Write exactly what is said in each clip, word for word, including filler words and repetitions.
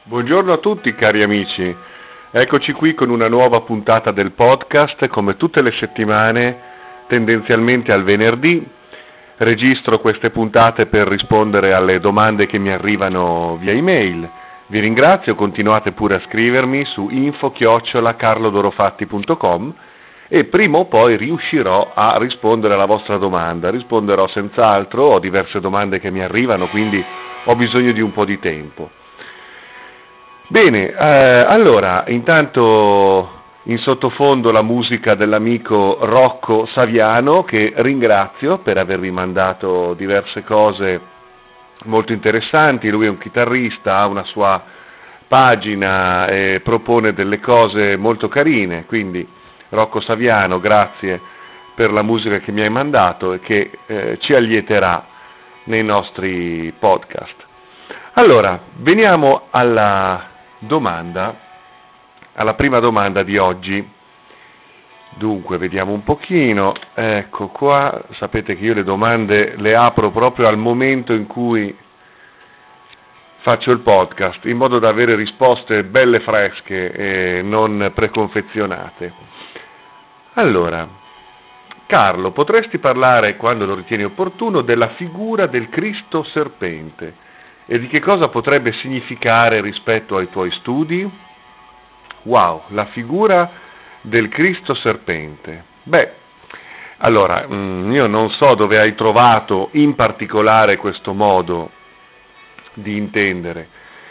Buongiorno a tutti cari amici, eccoci qui con una nuova puntata del podcast, come tutte le settimane, tendenzialmente al venerdì. Registro queste puntate per rispondere alle domande che mi arrivano via email. Vi ringrazio, continuate pure a scrivermi su info chiocciola carlodorofatti punto com e prima o poi riuscirò a rispondere alla vostra domanda. Risponderò senz'altro, ho diverse domande che mi arrivano, quindi ho bisogno di un po' di tempo. Bene, eh, allora, intanto in sottofondo la musica dell'amico Rocco Saviano, che ringrazio per avermi mandato diverse cose molto interessanti. Lui è un chitarrista, ha una sua pagina e propone delle cose molto carine, quindi Rocco Saviano, grazie per la musica che mi hai mandato e che eh, ci allieterà nei nostri podcast. Allora, veniamo alla domanda, alla prima domanda di oggi. Dunque, vediamo un pochino, ecco qua, sapete che io le domande le apro proprio al momento in cui faccio il podcast, in modo da avere risposte belle fresche e non preconfezionate. Allora, Carlo, potresti parlare, quando lo ritieni opportuno, della figura del Cristo serpente e di che cosa potrebbe significare rispetto ai tuoi studi? Wow, la figura del Cristo serpente. Beh, allora, io non so dove hai trovato in particolare questo modo di intendere.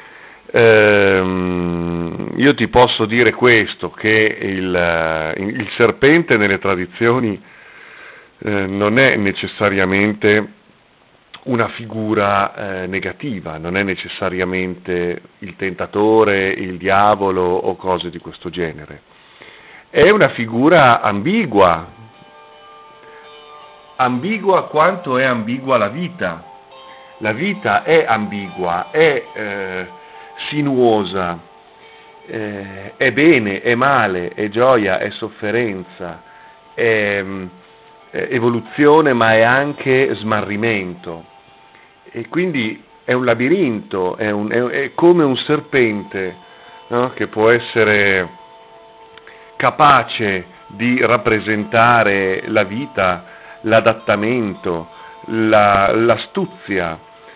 Ehm, io ti posso dire questo, che il, il serpente nelle tradizioni eh, non è necessariamente una figura eh, negativa, non è necessariamente il tentatore, il diavolo o cose di questo genere. È una figura ambigua, ambigua quanto è ambigua la vita. La vita è ambigua, è eh, sinuosa, eh, è bene, è male, è gioia, è sofferenza, è, è evoluzione, ma è anche smarrimento. E quindi è un labirinto, è, un, è, è come un serpente, no? Che può essere capace di rappresentare la vita, l'adattamento, la, l'astuzia.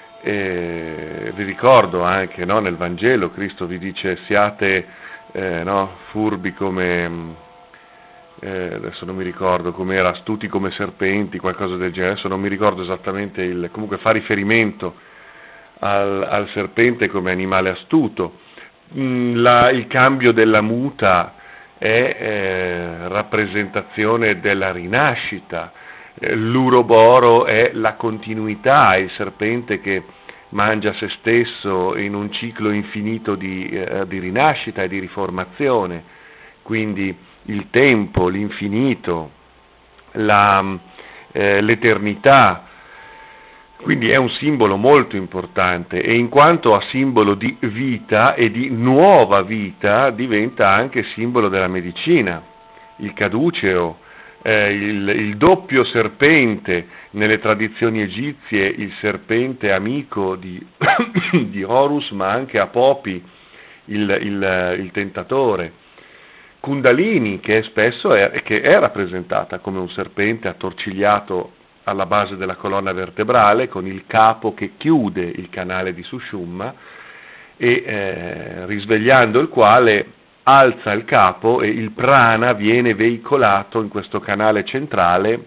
E vi ricordo anche, no, nel Vangelo Cristo vi dice siate eh, no, furbi come, eh, adesso non mi ricordo come era, astuti come serpenti, qualcosa del genere, adesso non mi ricordo esattamente, il, comunque fa riferimento al, al serpente come animale astuto. La, il cambio della muta è eh, rappresentazione della rinascita. L'uroboro è la continuità, è il serpente che mangia se stesso in un ciclo infinito di, eh, di rinascita e di riformazione, quindi il tempo, l'infinito, la, eh, l'eternità, quindi è un simbolo molto importante e in quanto a simbolo di vita e di nuova vita diventa anche simbolo della medicina, il caduceo. Eh, il, il doppio serpente nelle tradizioni egizie, il serpente amico di, di Horus, ma anche Apopi, il, il, il tentatore. Kundalini, che è spesso è, che è rappresentata come un serpente attorcigliato alla base della colonna vertebrale, con il capo che chiude il canale di Sushumna e eh, risvegliando il quale alza il capo e il prana viene veicolato in questo canale centrale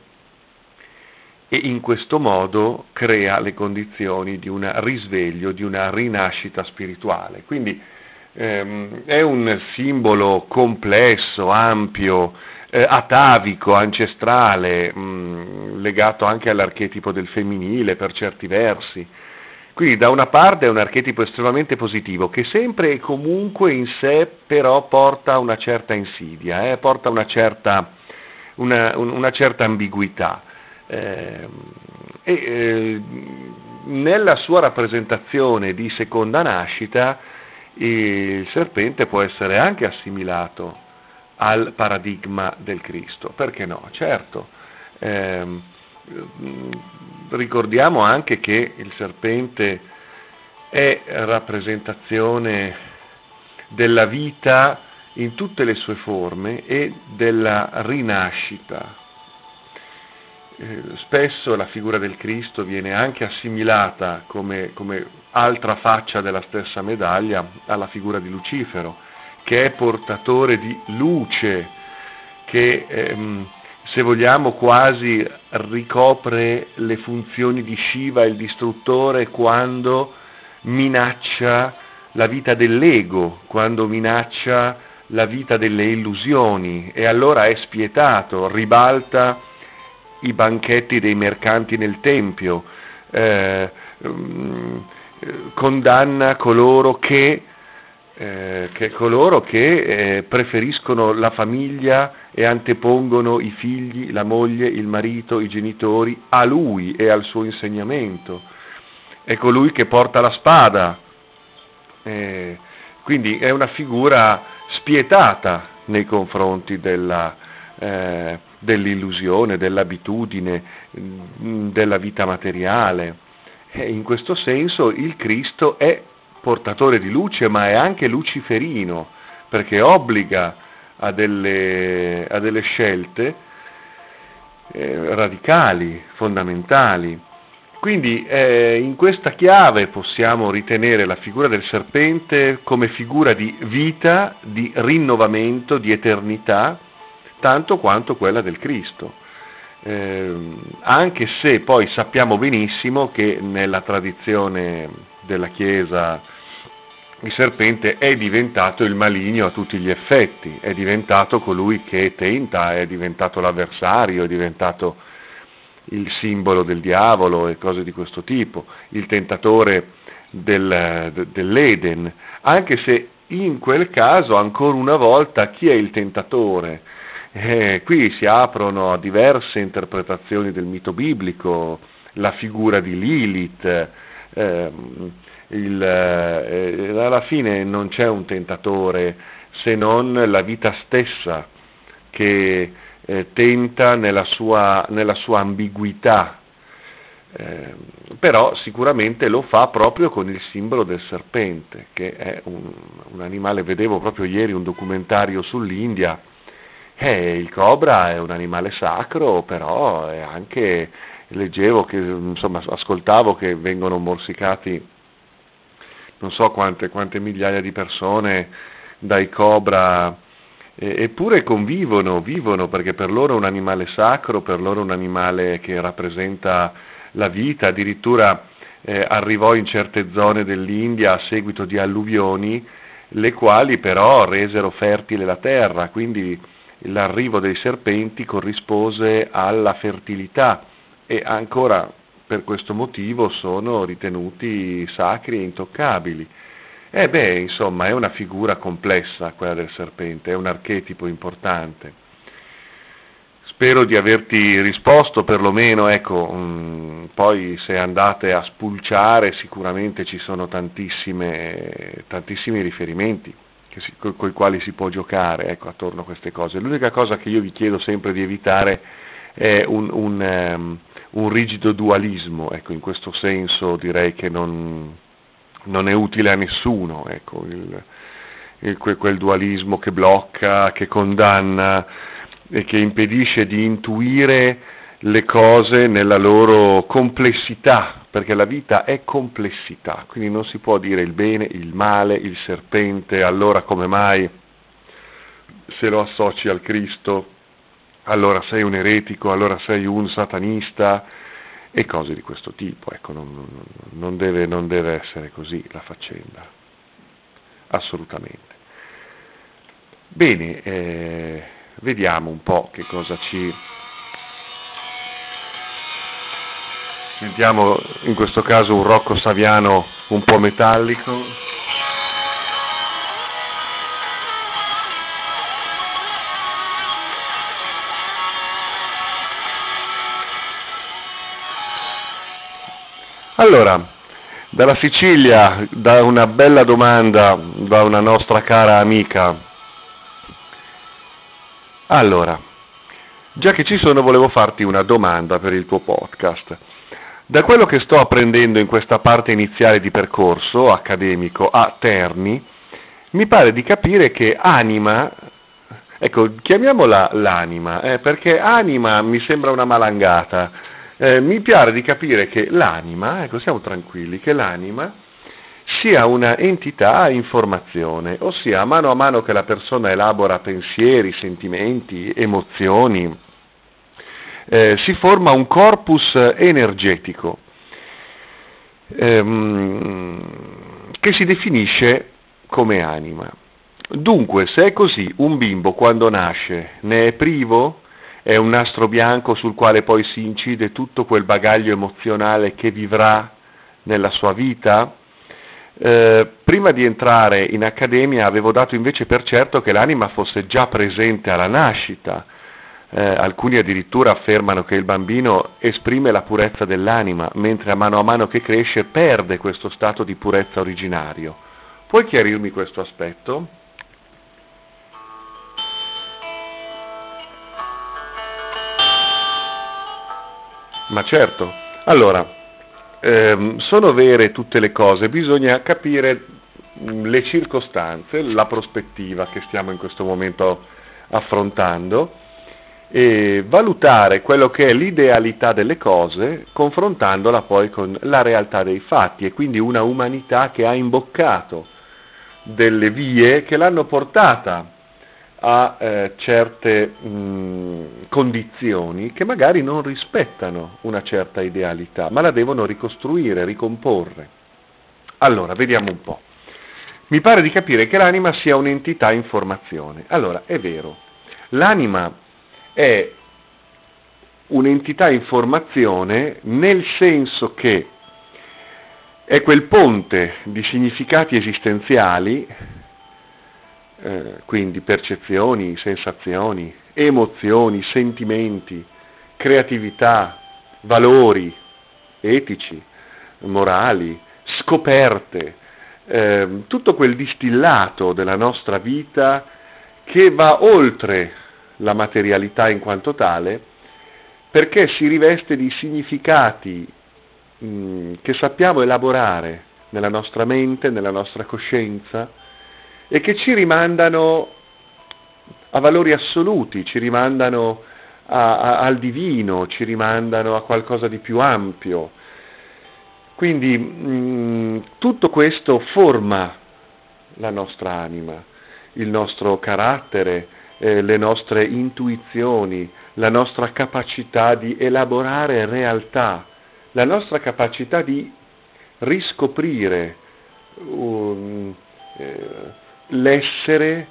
e in questo modo crea le condizioni di un risveglio, di una rinascita spirituale. Quindi ehm, è un simbolo complesso, ampio, eh, atavico, ancestrale, mh, legato anche all'archetipo del femminile per certi versi. Quindi da una parte è un archetipo estremamente positivo che sempre e comunque in sé però porta una certa insidia, eh, porta una certa, una, una certa ambiguità eh, e eh, nella sua rappresentazione di seconda nascita il serpente può essere anche assimilato al paradigma del Cristo, perché no? Certo. Ehm, ricordiamo anche che il serpente è rappresentazione della vita in tutte le sue forme e della rinascita. Eh, spesso la figura del Cristo viene anche assimilata come, come altra faccia della stessa medaglia alla figura di Lucifero, che è portatore di luce, che ehm, se vogliamo quasi ricopre le funzioni di Shiva, il distruttore, quando minaccia la vita dell'ego, quando minaccia la vita delle illusioni, e allora è spietato, ribalta i banchetti dei mercanti nel tempio, eh, condanna coloro che, eh, che, coloro che eh, preferiscono la famiglia e antepongono i figli, la moglie, il marito, i genitori a lui e al suo insegnamento. È colui che porta la spada, eh, quindi è una figura spietata nei confronti della eh, dell'illusione, dell'abitudine, della vita materiale. E in questo senso il Cristo è portatore di luce, ma è anche luciferino, perché obbliga a delle, a delle scelte eh, radicali, fondamentali. Quindi eh, in questa chiave possiamo ritenere la figura del serpente come figura di vita, di rinnovamento, di eternità, tanto quanto quella del Cristo, eh, anche se poi sappiamo benissimo che nella tradizione della Chiesa il serpente è diventato il maligno a tutti gli effetti, è diventato colui che tenta, è diventato l'avversario, è diventato il simbolo del diavolo e cose di questo tipo, il tentatore del, de, dell'Eden, anche se in quel caso ancora una volta chi è il tentatore? Eh, qui si aprono a diverse interpretazioni del mito biblico, la figura di Lilith, eh, il, eh, alla fine non c'è un tentatore se non la vita stessa che eh, tenta nella sua, nella sua ambiguità, eh, però sicuramente lo fa proprio con il simbolo del serpente, che è un, un animale. Vedevo proprio ieri un documentario sull'India. Eh, il cobra è un animale sacro, però è anche, leggevo che, insomma, ascoltavo che vengono morsicati non so quante, quante migliaia di persone dai cobra, eh, eppure convivono, vivono, perché per loro è un animale sacro, per loro è un animale che rappresenta la vita. Addirittura eh, arrivò in certe zone dell'India a seguito di alluvioni, le quali però resero fertile la terra, quindi l'arrivo dei serpenti corrispose alla fertilità e ancora per questo motivo sono ritenuti sacri e intoccabili. E beh, insomma, è una figura complessa quella del serpente, è un archetipo importante. Spero di averti risposto perlomeno, ecco, mh, poi se andate a spulciare sicuramente ci sono tantissime, tantissimi riferimenti con i quali si può giocare, ecco, attorno a queste cose. L'unica cosa che io vi chiedo sempre di evitare è un, un, um, un rigido dualismo, ecco, in questo senso direi che non, non è utile a nessuno, ecco, il, il, quel dualismo che blocca, che condanna e che impedisce di intuire le cose nella loro complessità, perché la vita è complessità, quindi non si può dire il bene, il male, il serpente, allora come mai se lo associ al Cristo, allora sei un eretico, allora sei un satanista e cose di questo tipo, ecco, non, non, deve, non deve essere così la faccenda, assolutamente. Bene, eh, vediamo un po' che cosa ci... Sentiamo in questo caso un Rocco Saviano un po' metallico. Allora, dalla Sicilia, da una bella domanda da una nostra cara amica. Allora, già che ci sono, volevo farti una domanda per il tuo podcast. Da quello che sto apprendendo in questa parte iniziale di percorso accademico a Terni, mi pare di capire che anima, ecco, chiamiamola l'anima, eh, perché anima mi sembra una malangata, eh, mi pare di capire che l'anima, ecco, siamo tranquilli, che l'anima sia una entità informazione, ossia a mano a mano che la persona elabora pensieri, sentimenti, emozioni, eh, si forma un corpus energetico ehm, che si definisce come anima. Dunque, se è così, un bimbo quando nasce ne è privo? È un nastro bianco sul quale poi si incide tutto quel bagaglio emozionale che vivrà nella sua vita? Eh, prima di entrare in accademia avevo dato invece per certo che l'anima fosse già presente alla nascita. Eh, alcuni addirittura affermano che il bambino esprime la purezza dell'anima, mentre a mano a mano che cresce perde questo stato di purezza originario. Puoi chiarirmi questo aspetto? Ma certo. Allora, ehm, sono vere tutte le cose, bisogna capire mh, le circostanze, la prospettiva che stiamo in questo momento affrontando e valutare quello che è l'idealità delle cose confrontandola poi con la realtà dei fatti e quindi una umanità che ha imboccato delle vie che l'hanno portata a eh, certe mh, condizioni che magari non rispettano una certa idealità, ma la devono ricostruire, ricomporre. Allora, vediamo un po'. Mi pare di capire che l'anima sia un'entità in formazione. Allora, è vero, l'anima è un'entità in formazione nel senso che è quel ponte di significati esistenziali, eh, quindi percezioni, sensazioni, emozioni, sentimenti, creatività, valori etici, morali, scoperte, eh, tutto quel distillato della nostra vita che va oltre la materialità in quanto tale, perché si riveste di significati mh, che sappiamo elaborare nella nostra mente, nella nostra coscienza, e che ci rimandano a valori assoluti, ci rimandano a, a, al divino, ci rimandano a qualcosa di più ampio. Quindi mh, tutto questo forma la nostra anima, il nostro carattere, eh, le nostre intuizioni, la nostra capacità di elaborare realtà, la nostra capacità di riscoprire um, eh, l'essere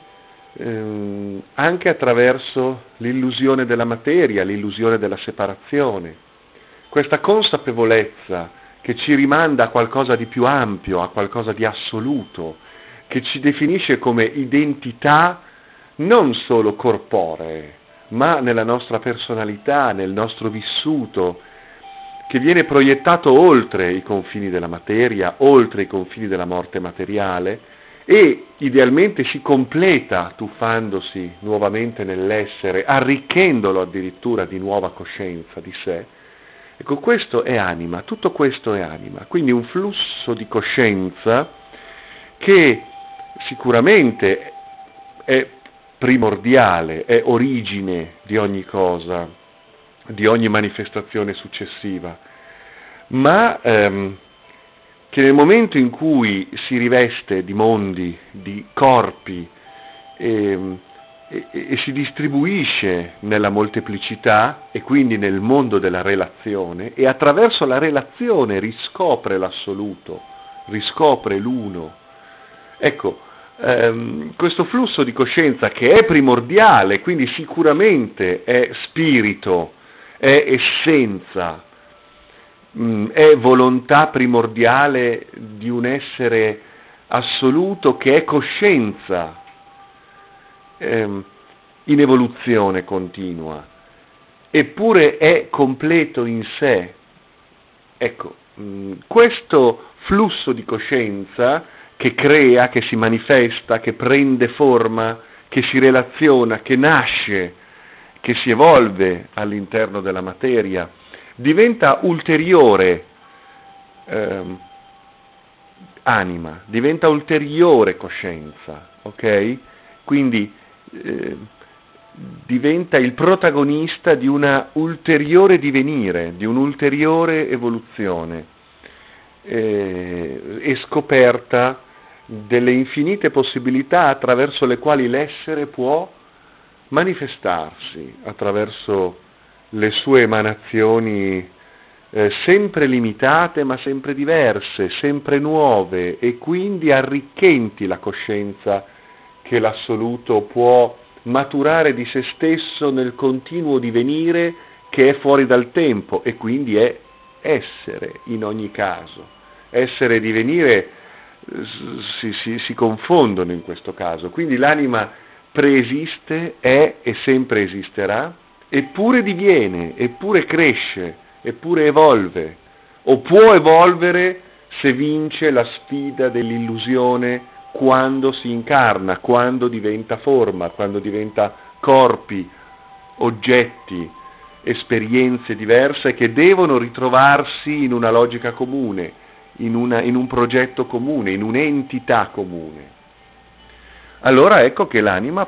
ehm, anche attraverso l'illusione della materia, l'illusione della separazione. Questa consapevolezza che ci rimanda a qualcosa di più ampio, a qualcosa di assoluto, che ci definisce come identità non solo corporee, ma nella nostra personalità, nel nostro vissuto, che viene proiettato oltre i confini della materia, oltre i confini della morte materiale, e idealmente si completa tuffandosi nuovamente nell'essere, arricchendolo addirittura di nuova coscienza di sé. Ecco, questo è anima, tutto questo è anima, quindi un flusso di coscienza che sicuramente è primordiale, è origine di ogni cosa, di ogni manifestazione successiva, ma ehm, che nel momento in cui si riveste di mondi, di corpi e, e, e si distribuisce nella molteplicità e quindi nel mondo della relazione e attraverso la relazione riscopre l'assoluto, riscopre l'uno. Ecco, ehm, questo flusso di coscienza che è primordiale, quindi sicuramente è spirito, è essenza, è volontà primordiale di un essere assoluto che è coscienza ehm, in evoluzione continua, eppure è completo in sé. Ecco, mh, questo flusso di coscienza che crea, che si manifesta, che prende forma, che si relaziona, che nasce, che si evolve all'interno della materia, diventa ulteriore, ehm, anima, diventa ulteriore coscienza, ok? Quindi eh, diventa il protagonista di una ulteriore divenire, di un'ulteriore evoluzione eh, e scoperta delle infinite possibilità attraverso le quali l'essere può manifestarsi, attraverso le sue emanazioni eh, sempre limitate ma sempre diverse, sempre nuove e quindi arricchenti la coscienza che l'assoluto può maturare di se stesso nel continuo divenire che è fuori dal tempo e quindi è essere in ogni caso. Essere e divenire si, si, si confondono in questo caso, quindi l'anima preesiste, è e sempre esisterà, eppure diviene, eppure cresce, eppure evolve, o può evolvere se vince la sfida dell'illusione quando si incarna, quando diventa forma, quando diventa corpi, oggetti, esperienze diverse che devono ritrovarsi in una logica comune, in, una, in un progetto comune, in un'entità comune. Allora ecco che l'anima,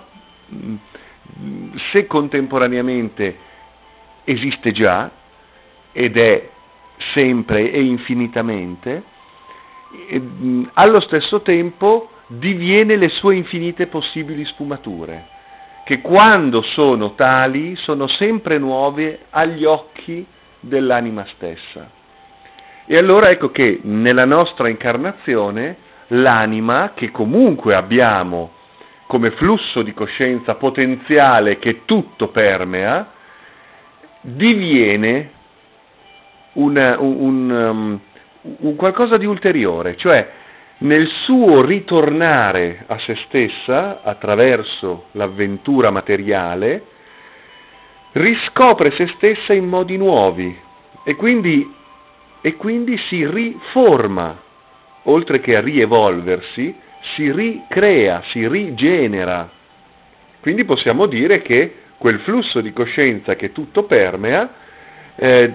se contemporaneamente esiste già ed è sempre e infinitamente, allo stesso tempo diviene le sue infinite possibili sfumature, che quando sono tali sono sempre nuove agli occhi dell'anima stessa. E allora ecco che nella nostra incarnazione l'anima, che comunque abbiamo come flusso di coscienza potenziale che tutto permea, diviene una, un, un, um, un qualcosa di ulteriore, cioè nel suo ritornare a se stessa attraverso l'avventura materiale riscopre se stessa in modi nuovi e quindi, e quindi si riforma, oltre che a rievolversi, si ricrea, si rigenera. Quindi possiamo dire che quel flusso di coscienza che tutto permea eh,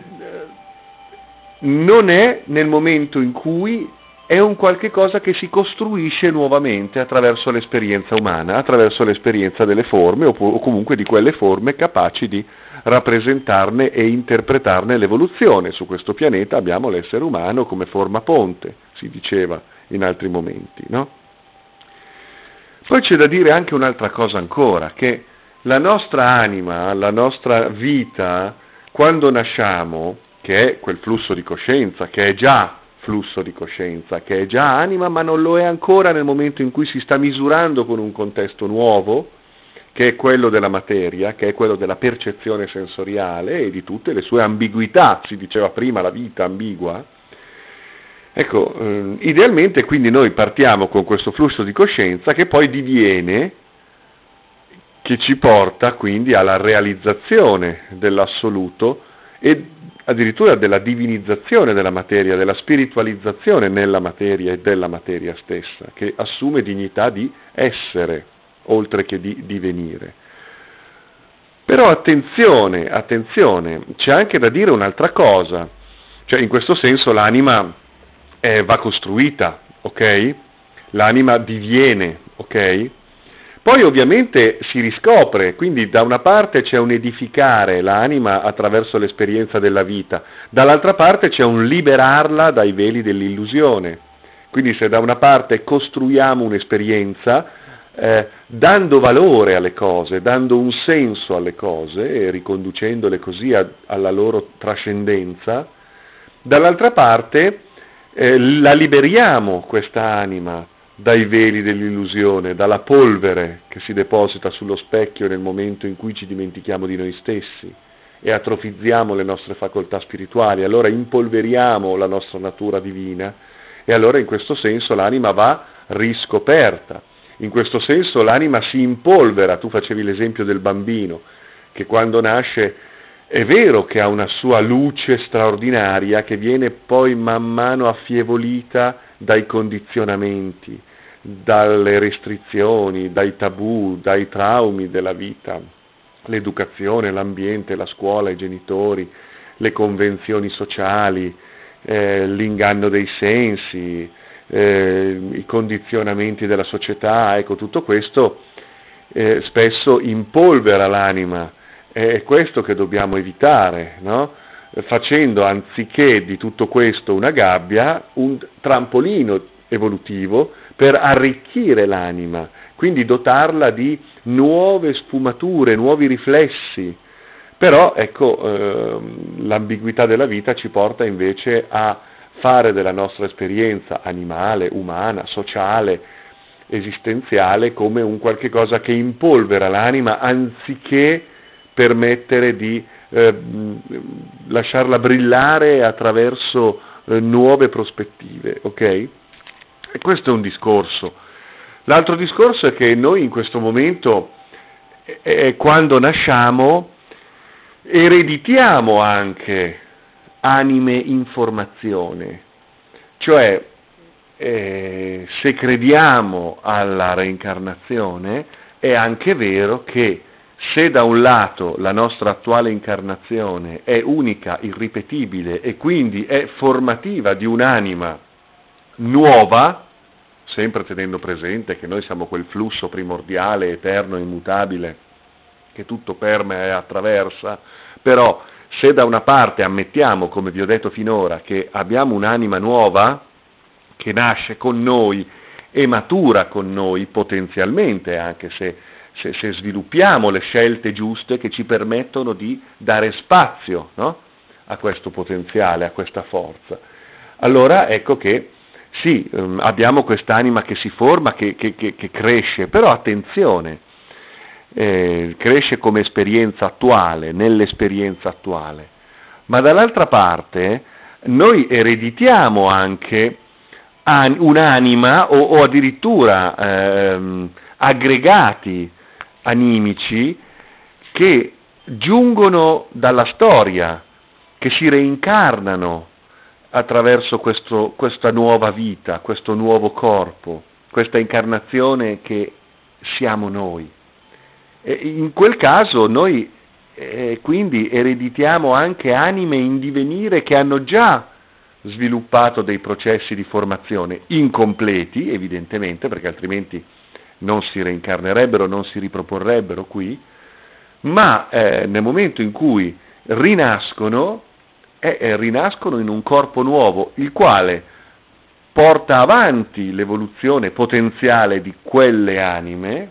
non è nel momento in cui è un qualche cosa che si costruisce nuovamente attraverso l'esperienza umana, attraverso l'esperienza delle forme o comunque di quelle forme capaci di rappresentarne e interpretarne l'evoluzione. Su questo pianeta abbiamo l'essere umano come forma ponte, si diceva in altri momenti, no? Poi c'è da dire anche un'altra cosa ancora, che la nostra anima, la nostra vita, quando nasciamo, che è quel flusso di coscienza, che è già flusso di coscienza, che è già anima, ma non lo è ancora nel momento in cui si sta misurando con un contesto nuovo, che è quello della materia, che è quello della percezione sensoriale e di tutte le sue ambiguità, si diceva prima la vita ambigua. Ecco, eh, idealmente quindi noi partiamo con questo flusso di coscienza che poi diviene, che ci porta quindi alla realizzazione dell'assoluto e addirittura della divinizzazione della materia, della spiritualizzazione nella materia e della materia stessa, che assume dignità di essere, oltre che di divenire. Però attenzione, attenzione, c'è anche da dire un'altra cosa, cioè in questo senso l'anima eh, va costruita, ok? L'anima diviene, ok? Poi ovviamente si riscopre, quindi da una parte c'è un edificare l'anima attraverso l'esperienza della vita, dall'altra parte c'è un liberarla dai veli dell'illusione. Quindi se da una parte costruiamo un'esperienza, eh, dando valore alle cose, dando un senso alle cose e riconducendole così a, alla loro trascendenza, dall'altra parte eh, la liberiamo questa anima dai veli dell'illusione, dalla polvere che si deposita sullo specchio nel momento in cui ci dimentichiamo di noi stessi e atrofizziamo le nostre facoltà spirituali, allora impolveriamo la nostra natura divina e allora in questo senso l'anima va riscoperta, in questo senso l'anima si impolvera. Tu facevi l'esempio del bambino che quando nasce è vero che ha una sua luce straordinaria che viene poi man mano affievolita dai condizionamenti, dalle restrizioni, dai tabù, dai traumi della vita, l'educazione, l'ambiente, la scuola, i genitori, le convenzioni sociali, eh, l'inganno dei sensi, eh, i condizionamenti della società, ecco, tutto questo eh, spesso impolvera l'anima. È questo che dobbiamo evitare, no? Facendo anziché di tutto questo una gabbia, un trampolino evolutivo per arricchire l'anima, quindi dotarla di nuove sfumature, nuovi riflessi. Però ecco, eh, l'ambiguità della vita ci porta invece a fare della nostra esperienza animale, umana, sociale, esistenziale come un qualche cosa che impolvera l'anima anziché permettere di eh, lasciarla brillare attraverso eh, nuove prospettive, ok? E questo è un discorso. L'altro discorso è che noi in questo momento, eh, quando nasciamo, ereditiamo anche anime in formazione, cioè eh, se crediamo alla reincarnazione è anche vero che se da un lato la nostra attuale incarnazione è unica, irripetibile e quindi è formativa di un'anima nuova, sempre tenendo presente che noi siamo quel flusso primordiale, eterno, immutabile, che tutto permea e attraversa, però se da una parte ammettiamo, come vi ho detto finora, che abbiamo un'anima nuova, che nasce con noi e matura con noi potenzialmente, anche se Se, se sviluppiamo le scelte giuste che ci permettono di dare spazio, no? a questo potenziale, a questa forza. Allora ecco che sì, ehm, abbiamo quest'anima che si forma, che, che, che, che cresce, però attenzione, eh, cresce come esperienza attuale, nell'esperienza attuale, ma dall'altra parte noi ereditiamo anche an- un'anima o, o addirittura ehm, aggregati animici che giungono dalla storia, che si reincarnano attraverso questo, questa nuova vita, questo nuovo corpo, questa incarnazione che siamo noi. E in quel caso noi eh, quindi ereditiamo anche anime in divenire che hanno già sviluppato dei processi di formazione incompleti, evidentemente, perché altrimenti non si reincarnerebbero, non si riproporrebbero qui, ma eh, nel momento in cui rinascono, eh, eh, rinascono in un corpo nuovo, il quale porta avanti l'evoluzione potenziale di quelle anime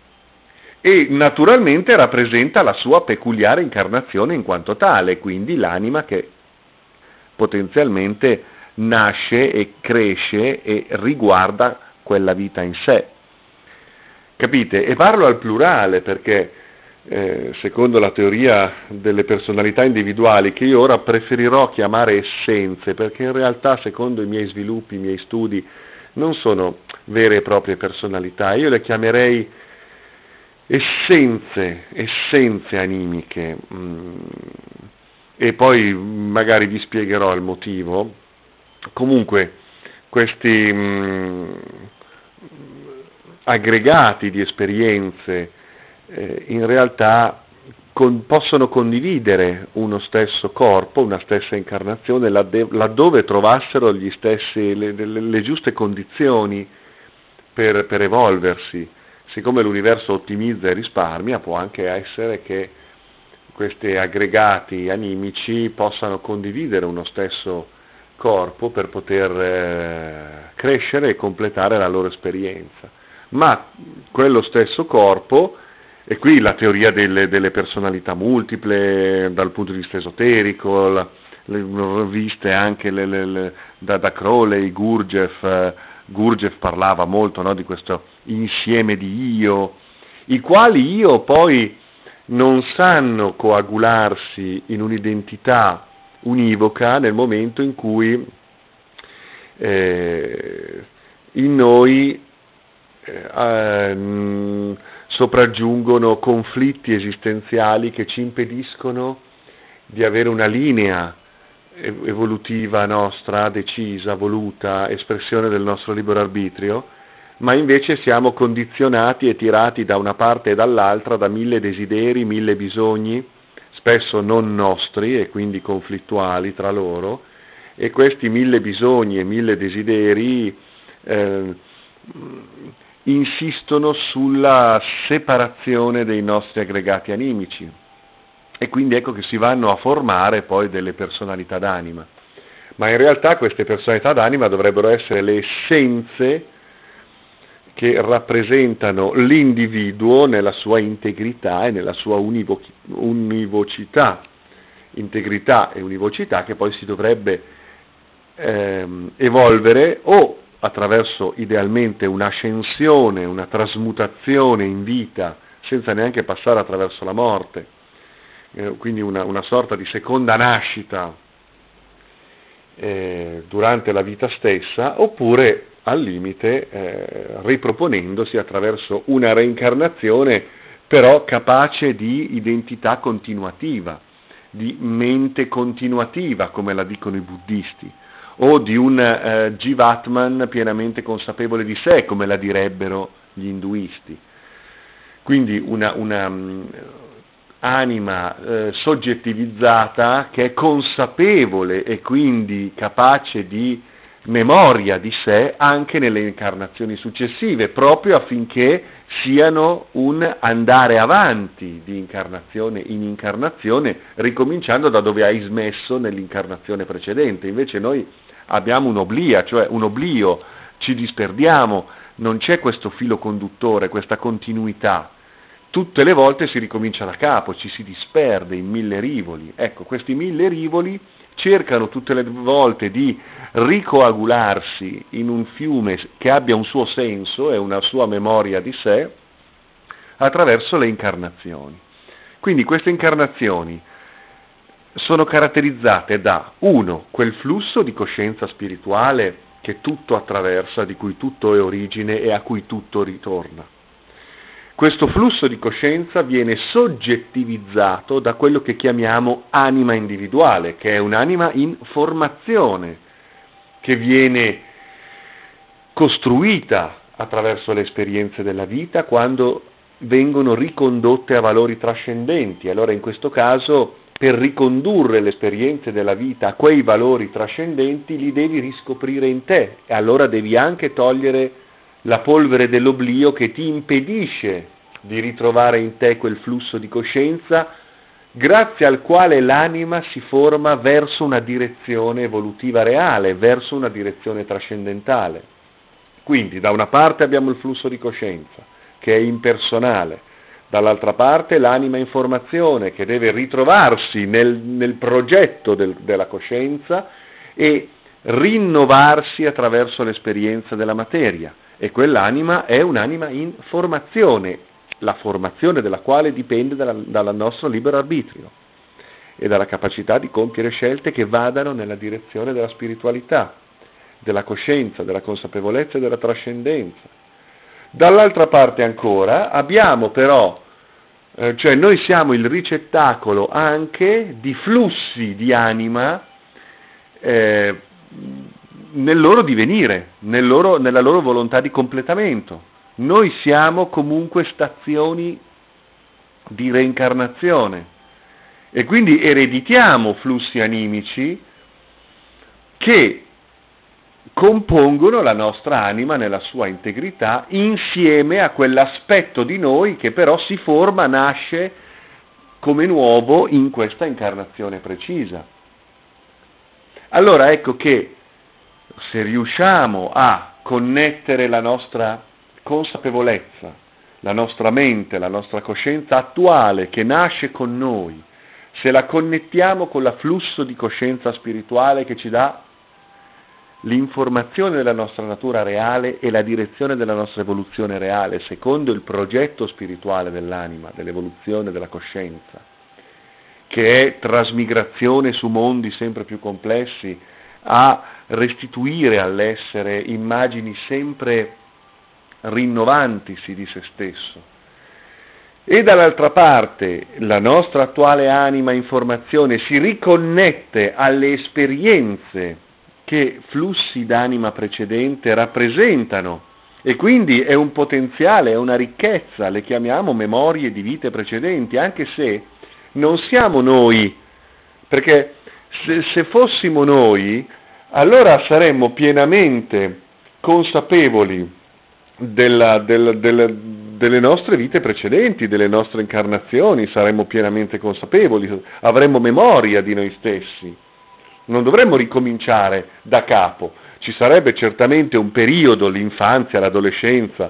e naturalmente rappresenta la sua peculiare incarnazione in quanto tale, quindi l'anima che potenzialmente nasce e cresce e riguarda quella vita in sé. Capite? E parlo al plurale perché eh, secondo la teoria delle personalità individuali, che io ora preferirò chiamare essenze, perché in realtà secondo i miei sviluppi, i miei studi, non sono vere e proprie personalità, io le chiamerei essenze, essenze animiche, mm, e poi magari vi spiegherò il motivo. Comunque questi mm, aggregati di esperienze eh, in realtà con, possono condividere uno stesso corpo, una stessa incarnazione, ladde, laddove trovassero gli stessi, le, le, le giuste condizioni per, per evolversi. Siccome l'universo ottimizza e risparmia, può anche essere che questi aggregati animici possano condividere uno stesso corpo per poter eh, crescere e completare la loro esperienza. Ma quello stesso corpo, e qui la teoria delle, delle personalità multiple dal punto di vista esoterico, la, le, viste anche le, le, le, da, da Crowley, Gurdjieff, eh, Gurdjieff parlava molto, no, di questo insieme di io, i quali io poi non sanno coagularsi in un'identità univoca nel momento in cui eh, in noi eh, sopraggiungono conflitti esistenziali che ci impediscono di avere una linea evolutiva nostra, decisa, voluta, espressione del nostro libero arbitrio, ma invece siamo condizionati e tirati da una parte e dall'altra da mille desideri, mille bisogni, spesso non nostri e quindi conflittuali tra loro, e questi mille bisogni e mille desideri eh, insistono sulla separazione dei nostri aggregati animici, e quindi ecco che si vanno a formare poi delle personalità d'anima. Ma in realtà queste personalità d'anima dovrebbero essere le essenze che rappresentano l'individuo nella sua integrità e nella sua univo- univocità, integrità e univocità che poi si dovrebbe ehm, evolvere o attraverso idealmente un'ascensione, una trasmutazione in vita senza neanche passare attraverso la morte, eh, quindi una, una sorta di seconda nascita eh, durante la vita stessa, oppure al limite eh, riproponendosi attraverso una reincarnazione però capace di identità continuativa, di mente continuativa, come la dicono i buddisti, o di un eh, Jivatman pienamente consapevole di sé, come la direbbero gli induisti. Quindi una, una um, anima eh, soggettivizzata che è consapevole e quindi capace di memoria di sé anche nelle incarnazioni successive, proprio affinché siano un andare avanti di incarnazione in incarnazione, ricominciando da dove hai smesso nell'incarnazione precedente. Invece noi abbiamo un'oblia, cioè un oblio, ci disperdiamo, non c'è questo filo conduttore, questa continuità. Tutte le volte si ricomincia da capo, ci si disperde in mille rivoli. Ecco, questi mille rivoli cercano tutte le volte di ricoagularsi in un fiume che abbia un suo senso e una sua memoria di sé attraverso le incarnazioni. Quindi queste incarnazioni sono caratterizzate da, uno, quel flusso di coscienza spirituale che tutto attraversa, di cui tutto è origine e a cui tutto ritorna. Questo flusso di coscienza viene soggettivizzato da quello che chiamiamo anima individuale, che è un'anima in formazione, che viene costruita attraverso le esperienze della vita quando vengono ricondotte a valori trascendenti. Allora in questo caso, per ricondurre le esperienze della vita a quei valori trascendenti, li devi riscoprire in te, e allora devi anche togliere la polvere dell'oblio che ti impedisce di ritrovare in te quel flusso di coscienza grazie al quale l'anima si forma verso una direzione evolutiva reale, verso una direzione trascendentale. Quindi da una parte abbiamo il flusso di coscienza che è impersonale, dall'altra parte l'anima in formazione che deve ritrovarsi nel, nel progetto del, della coscienza e rinnovarsi attraverso l'esperienza della materia. E quell'anima è un'anima in formazione, la formazione della quale dipende dalla, dal nostro libero arbitrio e dalla capacità di compiere scelte che vadano nella direzione della spiritualità, della coscienza, della consapevolezza e della trascendenza. Dall'altra parte ancora abbiamo però, eh, cioè noi siamo il ricettacolo anche di flussi di anima eh, nel loro divenire, nel loro, nella loro volontà di completamento. Noi siamo comunque stazioni di reincarnazione e quindi ereditiamo flussi animici che compongono la nostra anima nella sua integrità insieme a quell'aspetto di noi che però si forma, nasce come nuovo in questa incarnazione precisa. Allora ecco che se riusciamo a connettere la nostra consapevolezza, la nostra mente, la nostra coscienza attuale che nasce con noi, se la connettiamo con l'afflusso di coscienza spirituale che ci dà l'informazione della nostra natura reale e la direzione della nostra evoluzione reale, secondo il progetto spirituale dell'anima, dell'evoluzione della coscienza, che è trasmigrazione su mondi sempre più complessi, a restituire all'essere immagini sempre rinnovantisi di se stesso. E dall'altra parte la nostra attuale anima in formazione si riconnette alle esperienze che flussi d'anima precedente rappresentano e quindi è un potenziale, è una ricchezza, le chiamiamo memorie di vite precedenti, anche se non siamo noi, perché se, se fossimo noi allora saremmo pienamente consapevoli della, del, del, delle nostre vite precedenti, delle nostre incarnazioni, saremmo pienamente consapevoli, avremmo memoria di noi stessi, non dovremmo ricominciare da capo, ci sarebbe certamente un periodo, l'infanzia, l'adolescenza,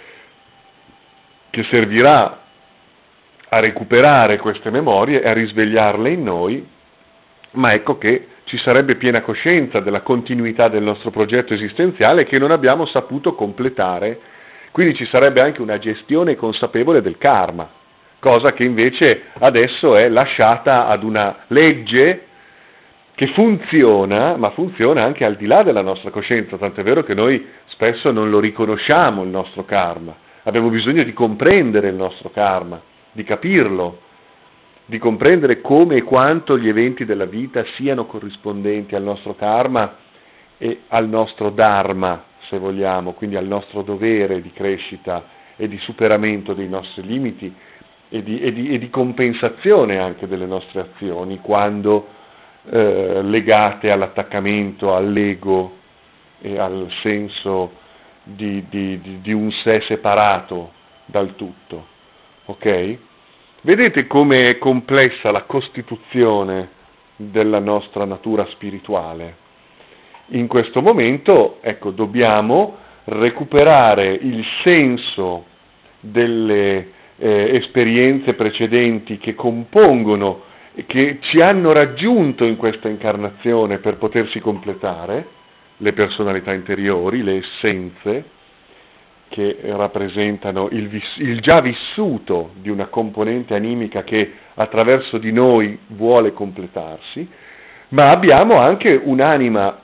che servirà a recuperare queste memorie e a risvegliarle in noi, ma ecco che ci sarebbe piena coscienza della continuità del nostro progetto esistenziale che non abbiamo saputo completare, quindi ci sarebbe anche una gestione consapevole del karma, cosa che invece adesso è lasciata ad una legge che funziona, ma funziona anche al di là della nostra coscienza, tant'è vero che noi spesso non lo riconosciamo il nostro karma, abbiamo bisogno di comprendere il nostro karma, di capirlo, di comprendere come e quanto gli eventi della vita siano corrispondenti al nostro karma e al nostro dharma, se vogliamo, quindi al nostro dovere di crescita e di superamento dei nostri limiti e di, e di, e di compensazione anche delle nostre azioni quando eh, legate all'attaccamento, all'ego e al senso di, di, di, di un sé separato dal tutto. Ok? Vedete come è complessa la costituzione della nostra natura spirituale. In questo momento, ecco, dobbiamo recuperare il senso delle eh, esperienze precedenti che compongono, che ci hanno raggiunto in questa incarnazione per potersi completare, le personalità interiori, le essenze, che rappresentano il, vis- il già vissuto di una componente animica che attraverso di noi vuole completarsi, ma abbiamo anche un'anima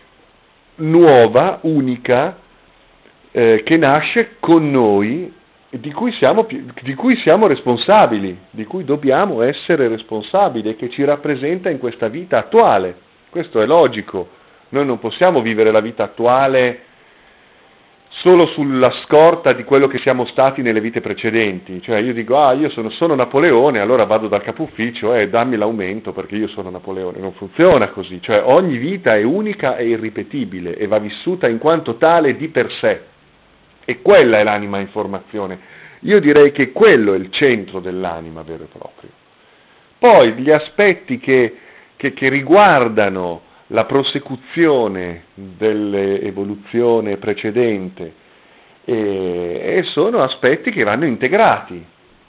nuova, unica, eh, che nasce con noi, di cui, siamo, di cui siamo responsabili, di cui dobbiamo essere responsabili e che ci rappresenta in questa vita attuale. Questo è logico, noi non possiamo vivere la vita attuale solo sulla scorta di quello che siamo stati nelle vite precedenti, cioè io dico, ah, io sono, sono Napoleone, allora vado dal capo ufficio e eh, dammi l'aumento perché io sono Napoleone, non funziona così, cioè ogni vita è unica e irripetibile e va vissuta in quanto tale di per sé, e quella è l'anima in formazione, io direi che quello è il centro dell'anima vero e proprio. Poi gli aspetti che, che, che riguardano la prosecuzione dell'evoluzione precedente e, e sono aspetti che vanno integrati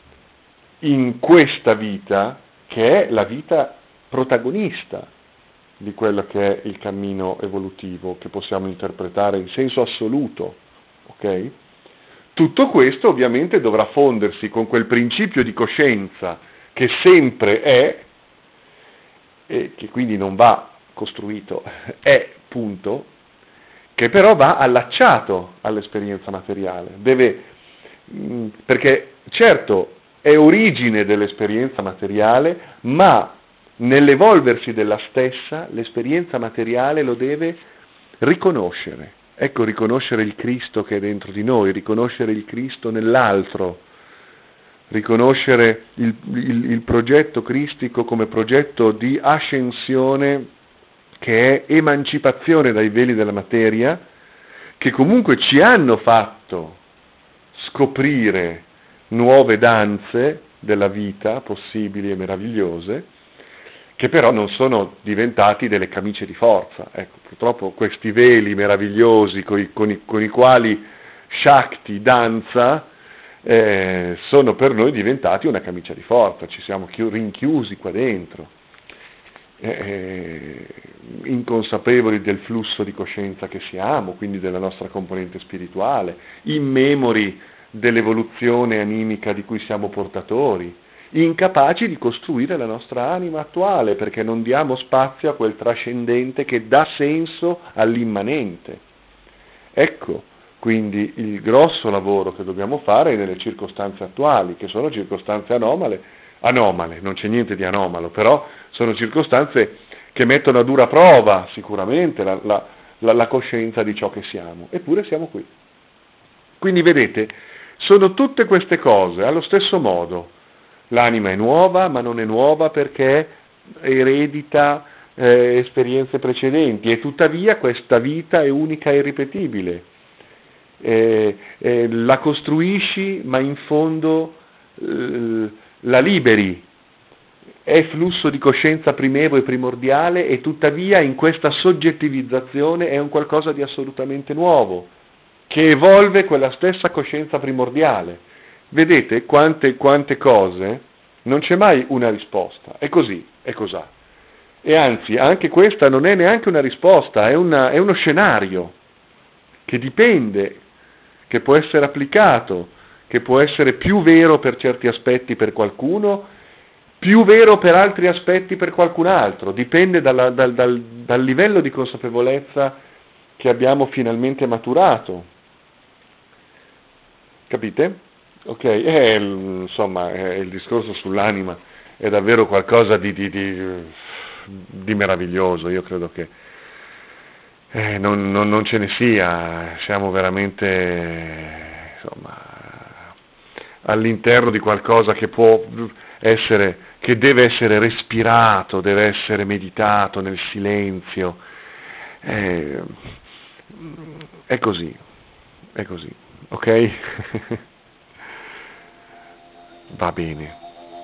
in questa vita che è la vita protagonista di quello che è il cammino evolutivo che possiamo interpretare in senso assoluto, ok? Tutto questo ovviamente dovrà fondersi con quel principio di coscienza che sempre è e che quindi non va costruito, è punto, che però va allacciato all'esperienza materiale, deve, mh, perché certo è origine dell'esperienza materiale, ma nell'evolversi della stessa l'esperienza materiale lo deve riconoscere. Ecco, riconoscere il Cristo che è dentro di noi, riconoscere il Cristo nell'altro, riconoscere il, il, il progetto cristico come progetto di ascensione che è emancipazione dai veli della materia, che comunque ci hanno fatto scoprire nuove danze della vita possibili e meravigliose, che però non sono diventati delle camicie di forza. Ecco, purtroppo questi veli meravigliosi con i, con i, con i quali Shakti danza eh, sono per noi diventati una camicia di forza, ci siamo chiu- rinchiusi qua dentro. Eh, inconsapevoli del flusso di coscienza che siamo, quindi della nostra componente spirituale, immemori dell'evoluzione animica di cui siamo portatori, incapaci di costruire la nostra anima attuale perché non diamo spazio a quel trascendente che dà senso all'immanente. Ecco quindi il grosso lavoro che dobbiamo fare nelle circostanze attuali, che sono circostanze anomale, anomale, non c'è niente di anomalo, però sono circostanze che mettono a dura prova sicuramente la, la, la, la coscienza di ciò che siamo, eppure siamo qui. Quindi vedete, sono tutte queste cose allo stesso modo. L'anima è nuova, ma non è nuova perché eredita eh, esperienze precedenti, e tuttavia questa vita è unica e irripetibile. Eh, eh, la costruisci, ma in fondo eh, la liberi, è flusso di coscienza primevo e primordiale, e tuttavia in questa soggettivizzazione è un qualcosa di assolutamente nuovo, che evolve quella stessa coscienza primordiale. Vedete quante, quante cose, non c'è mai una risposta, è così, è cos'ha. E anzi, anche questa non è neanche una risposta, è, una, è uno scenario che dipende, che può essere applicato, che può essere più vero per certi aspetti per qualcuno, più vero per altri aspetti per qualcun altro, dipende dalla, dal, dal, dal livello di consapevolezza che abbiamo finalmente maturato. Capite? Ok, eh, insomma, eh, il discorso sull'anima è davvero qualcosa di, di, di, di meraviglioso. Io credo che eh, non, non, non ce ne sia, siamo veramente, insomma, all'interno di qualcosa che può essere, che deve essere respirato, deve essere meditato nel silenzio. Eh, è così, è così, ok? Va bene.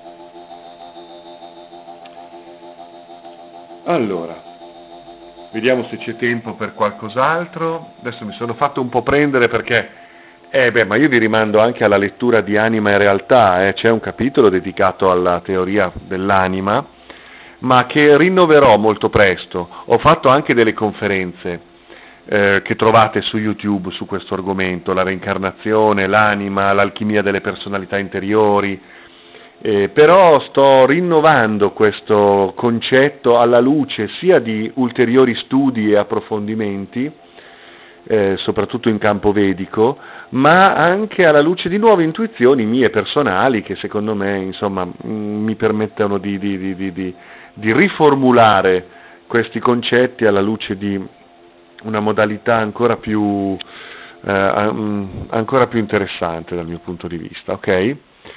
Allora, vediamo se c'è tempo per qualcos'altro. Adesso mi sono fatto un po' prendere perché, eh beh, ma io vi rimando anche alla lettura di Anima e Realtà, eh. C'è un capitolo dedicato alla teoria dell'anima, ma che rinnoverò molto presto. Ho fatto anche delle conferenze eh, che trovate su YouTube su questo argomento, la reincarnazione, l'anima, l'alchimia delle personalità interiori. Eh, però sto rinnovando questo concetto alla luce sia di ulteriori studi e approfondimenti, eh, soprattutto in campo vedico, ma anche alla luce di nuove intuizioni mie personali che secondo me, insomma, mh, mi permettono di, di, di, di, di, di riformulare questi concetti alla luce di una modalità ancora più, eh, ancora più interessante dal mio punto di vista, ok?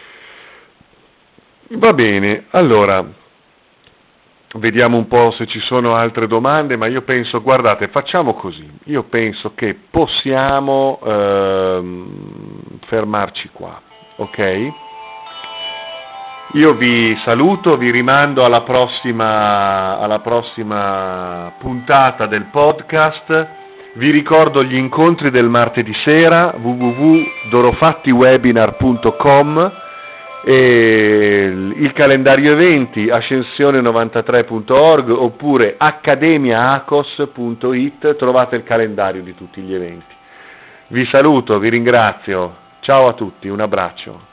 Va bene, allora, vediamo un po' se ci sono altre domande, ma io penso, guardate, facciamo così, io penso che possiamo ehm, fermarci qua, ok? Io vi saluto, vi rimando alla prossima, alla prossima puntata del podcast, vi ricordo gli incontri del martedì sera, w w w punto dorofattiwebinar punto com, e il calendario eventi ascensione novantatré punto org oppure accademia acos punto it, trovate il calendario di tutti gli eventi. Vi saluto, vi ringrazio, ciao a tutti, un abbraccio.